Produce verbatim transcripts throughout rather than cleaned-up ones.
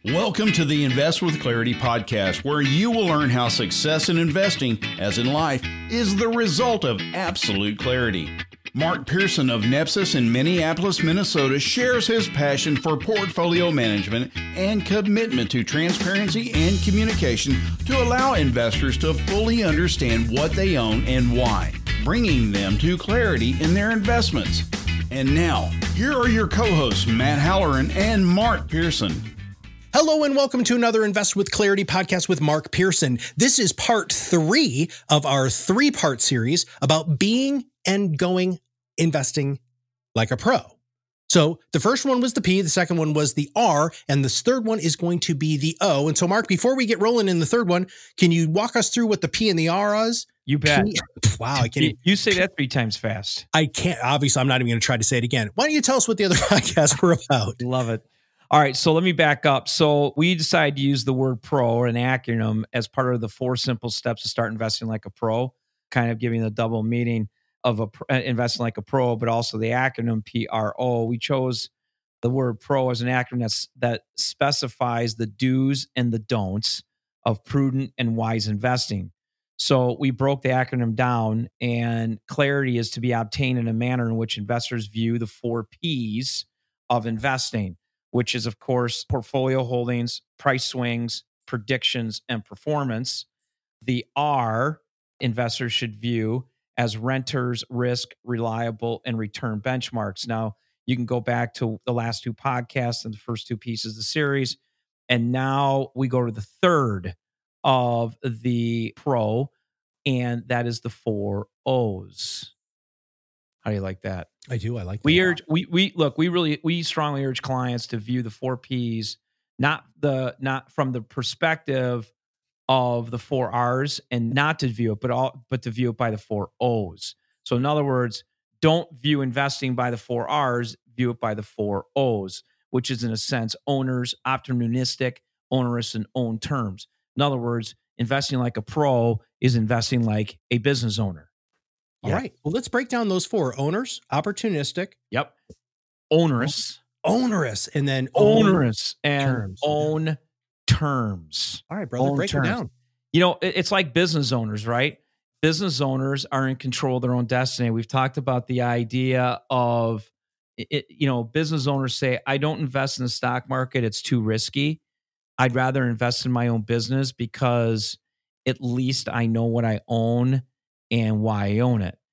Welcome to the Invest with Clarity podcast, where you will learn how success in investing, as in life, is the result of absolute clarity. Mark Pearson of Nepsis in Minneapolis, Minnesota, shares his passion for portfolio management and commitment to transparency and communication to allow investors to fully understand what they own and why, bringing them to clarity in their investments. And now, here are your co-hosts, Matt Halloran and Mark Pearson. Hello and welcome to another Invest with Clarity podcast with Mark Pearson. This is part three of our three-part series about being and going investing like a pro. So the first one was the P, the second one was the R, and this third one is going to be the O. And so Mark, before we get rolling in the third one, can you walk us through what the P and the R is? You bet. You, wow. I can't, you say that three times fast. I can't. Obviously, I'm not even going to try to say it again. Why don't you tell us what the other podcasts were about? Love it. All right, so let me back up. So we decided to use the word pro, or an acronym, as part of the four simple steps to start investing like a pro, kind of giving the double meaning of a uh, investing like a pro, but also the acronym P R O. We chose the word pro as an acronym that's, that specifies the do's and the don'ts of prudent and wise investing. So we broke the acronym down, and clarity is to be obtained in a manner in which investors view the four P's of investing, which is, of course, portfolio holdings, price swings, predictions, and performance. The R, investors should view as renters, risk, reliable, and return benchmarks. Now, you can go back to the last two podcasts and the first two pieces of the series. And now we go to the third of the pro, and that is the four O's. How do you like that? I do. I like that. We urge, we, we look, we really, we strongly urge clients to view the four P's, not the, not from the perspective of the four R's, and not to view it, but all, but to view it by the four O's. So in other words, don't view investing by the four R's, view it by the four O's, which is in a sense owners, opportunistic, onerous, and own terms. In other words, investing like a pro is investing like a business owner. All yeah. right. Well, let's break down those four: owners, opportunistic. Yep. Onerous. Onerous. And then onerous and terms. own terms. All right, brother, own break terms. it down. You know, it's like business owners, right? Business owners are in control of their own destiny. We've talked about the idea of, it, you know, business owners say, I don't invest in the stock market. It's too risky. I'd rather invest in my own business because at least I know what I own and why I own it.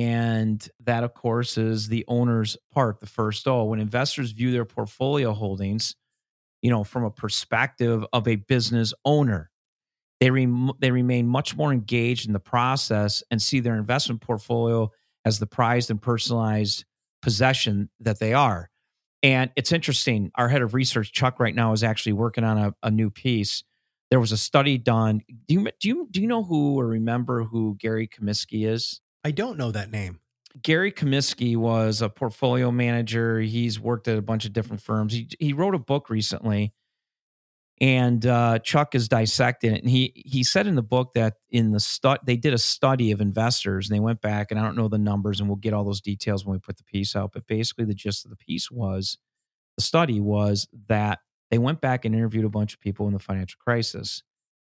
And that, of course, is the owner's part, the first O. When investors view their portfolio holdings, you know, from a perspective of a business owner, they rem- they remain much more engaged in the process and see their investment portfolio as the prized and personalized possession that they are. And it's interesting. Our head of research, Chuck, right now is actually working on a, a new piece. There was a study done. Do you do you do you know who or remember who Gary Comiskey is? I don't know that name. Gary Comiskey was a portfolio manager. He's worked at a bunch of different firms. He he wrote a book recently, and uh, Chuck is dissecting it. And he he said in the book that in the stu- they did a study of investors, and they went back, and I don't know the numbers, and we'll get all those details when we put the piece out. But basically, the gist of the piece was, the study was that they went back and interviewed a bunch of people in the financial crisis,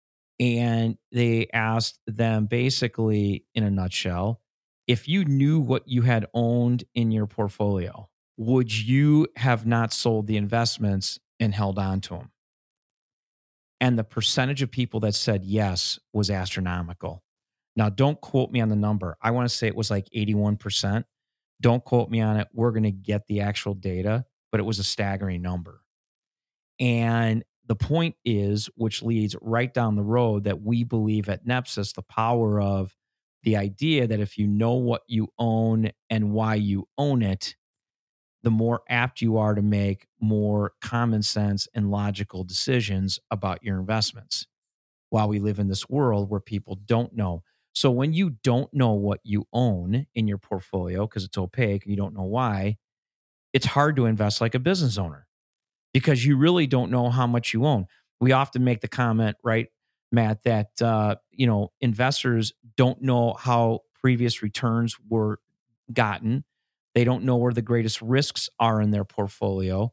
and they asked them basically, in a nutshell, if you knew what you had owned in your portfolio, would you have not sold the investments and held on to them? And the percentage of people that said yes was astronomical. Now, don't quote me on the number. I want to say it was like eighty-one percent. Don't quote me on it. We're going to get the actual data, but it was a staggering number. And the point is, which leads right down the road, that we believe at Nepsis, the power of the idea that if you know what you own and why you own it, the more apt you are to make more common sense and logical decisions about your investments, while we live in this world where people don't know. So when you don't know what you own in your portfolio because it's opaque and you don't know why, it's hard to invest like a business owner, because you really don't know how much you own. We often make the comment, right, Matt, that uh, you know, investors don't know how previous returns were gotten. They don't know where the greatest risks are in their portfolio.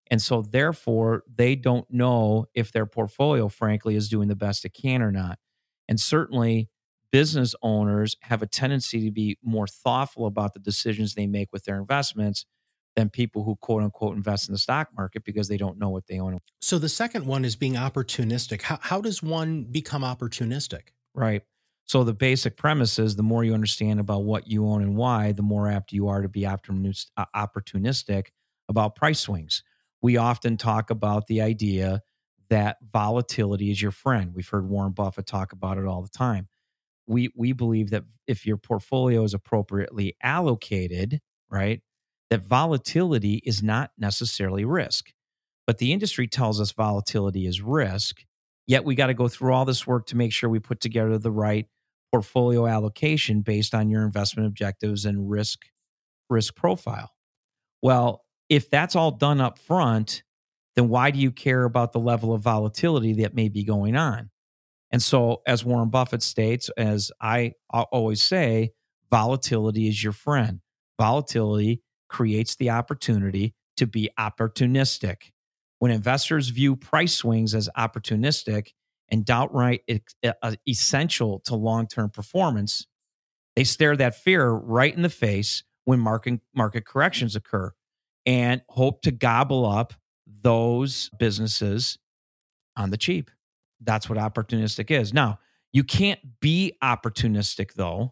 And so therefore, they don't know if their portfolio, frankly, is doing the best it can or not. And certainly business owners have a tendency to be more thoughtful about the decisions they make with their investments than people who quote unquote invest in the stock market because they don't know what they own. So the second one is being opportunistic. How, how does one become opportunistic? Right. So the basic premise is the more you understand about what you own and why, the more apt you are to be opportunis- uh, opportunistic about price swings. We often talk about the idea that volatility is your friend. We've heard Warren Buffett talk about it all the time. We we believe that if your portfolio is appropriately allocated, right, that volatility is not necessarily risk. But the industry tells us volatility is risk, yet we got to go through all this work to make sure we put together the right portfolio allocation based on your investment objectives and risk risk profile. Well, if that's all done up front, then why do you care about the level of volatility that may be going on? And so, as Warren Buffett states, as I always say, volatility is your friend. Volatility creates the opportunity to be opportunistic. When investors view price swings as opportunistic and outright essential to long-term performance, they stare that fear right in the face when market, market corrections occur and hope to gobble up those businesses on the cheap. That's what opportunistic is. Now, you can't be opportunistic, though,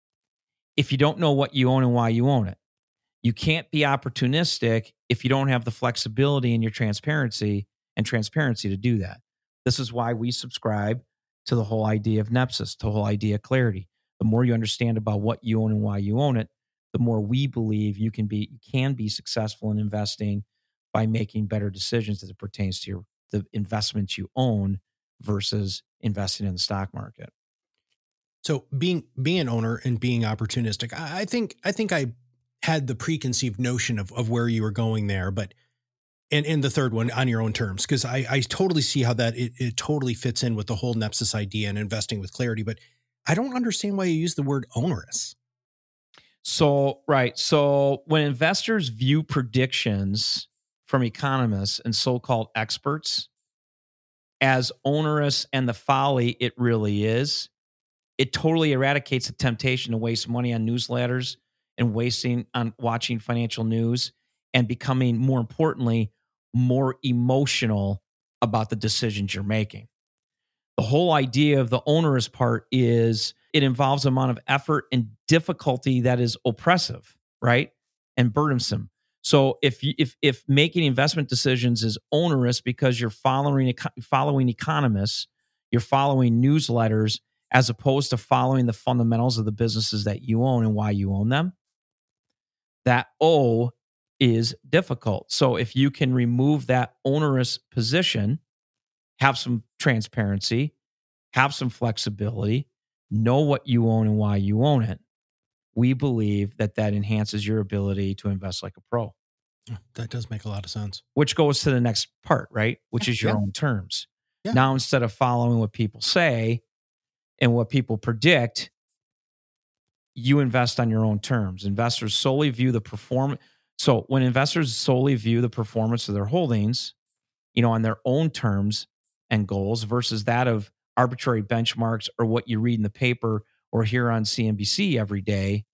if you don't know what you own and why you own it. You can't be opportunistic if you don't have the flexibility and your transparency and transparency to do that. This is why we subscribe to the whole idea of Nepsis, the whole idea of clarity. The more you understand about what you own and why you own it, the more we believe you can be you can be successful in investing by making better decisions as it pertains to your the investments you own versus investing in the stock market. So being being an owner and being opportunistic, I, I think I think I had the preconceived notion of, of where you were going there, but and and the third one on your own terms, because I, I totally see how that it, it totally fits in with the whole Nepsis idea and investing with clarity, but I don't understand why you use the word onerous. So right, so when investors view predictions from economists and so-called experts as onerous and the folly it really is, it totally eradicates the temptation to waste money on newsletters and wasting on watching financial news and becoming, more importantly, more emotional about the decisions you're making. The whole idea of the onerous part is it involves an amount of effort and difficulty that is oppressive, right? And burdensome. So if you, if if making investment decisions is onerous because you're following following economists, you're following newsletters as opposed to following the fundamentals of the businesses that you own and why you own them, that O is difficult. So if you can remove that onerous position, have some transparency, have some flexibility, know what you own and why you own it, we believe that that enhances your ability to invest like a pro. That does make a lot of sense. Which goes to the next part, right? Which is your yeah. own terms. Yeah. Now, instead of following what people say and what people predict, you invest on your own terms. Investors solely view the performance. So when investors solely view the performance of their holdings, you know, on their own terms and goals versus that of arbitrary benchmarks or what you read in the paper or hear on C N B C every day,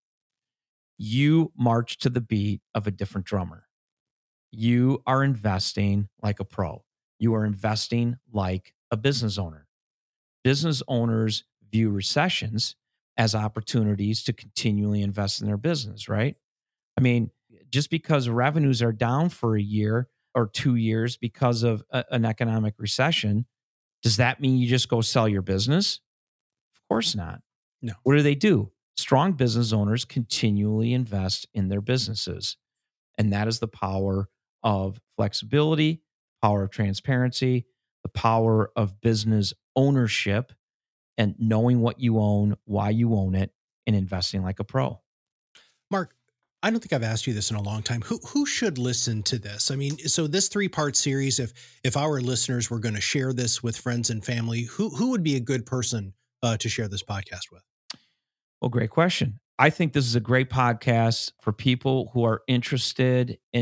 you march to the beat of a different drummer. You are investing like a pro. You are investing like a business owner. Business owners view recessions as opportunities to continually invest in their business, right? I mean, just because revenues are down for a year or two years because of a, an economic recession, does that mean you just go sell your business? Of course not. No. What do they do? Strong business owners continually invest in their businesses. And that is the power of flexibility, power of transparency, the power of business ownership, and knowing what you own, why you own it, and investing like a pro. Mark, I don't think I've asked you this in a long time. Who who should listen to this? I mean, so this three-part series, if if our listeners were going to share this with friends and family, who who would be a good person uh, to share this podcast with? Well, great question. I think this is a great podcast for people who are interested in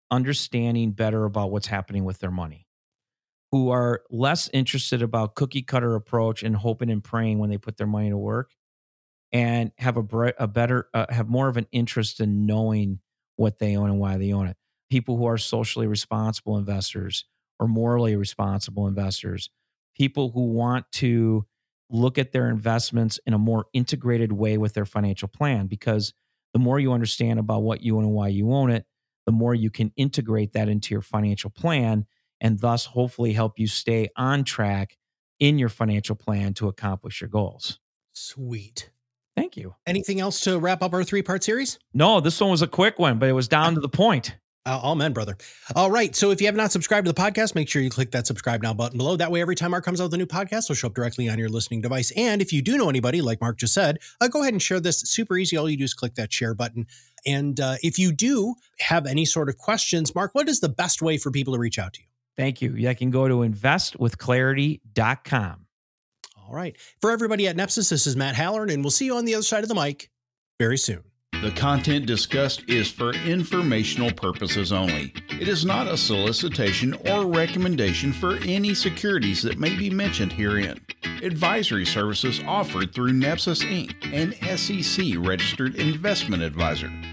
understanding better about what's happening with their money, who are less interested about cookie cutter approach and hoping and praying when they put their money to work, and have a, bre- a better, uh, have more of an interest in knowing what they own and why they own it. People who are socially responsible investors or morally responsible investors, people who want to look at their investments in a more integrated way with their financial plan, because the more you understand about what you own and why you own it, the more you can integrate that into your financial plan and thus hopefully help you stay on track in your financial plan to accomplish your goals. Sweet. Thank you. Anything else to wrap up our three-part series? No, this one was a quick one, but it was down to the point. Uh, amen, brother. All right. So if you have not subscribed to the podcast, make sure you click that subscribe now button below. That way, every time Mark comes out with a new podcast, it'll show up directly on your listening device. And if you do know anybody, like Mark just said, uh, go ahead and share this. It's super easy. All you do is click that share button. And uh, if you do have any sort of questions, Mark, what is the best way for people to reach out to you? Thank you. You can go to invest with clarity dot com. All right. For everybody at Nepsis, this is Matt Halloran, and we'll see you on the other side of the mic very soon. The content discussed is for informational purposes only. It is not a solicitation or recommendation for any securities that may be mentioned herein. Advisory services offered through Nepsis Incorporated, an S E C registered investment advisor.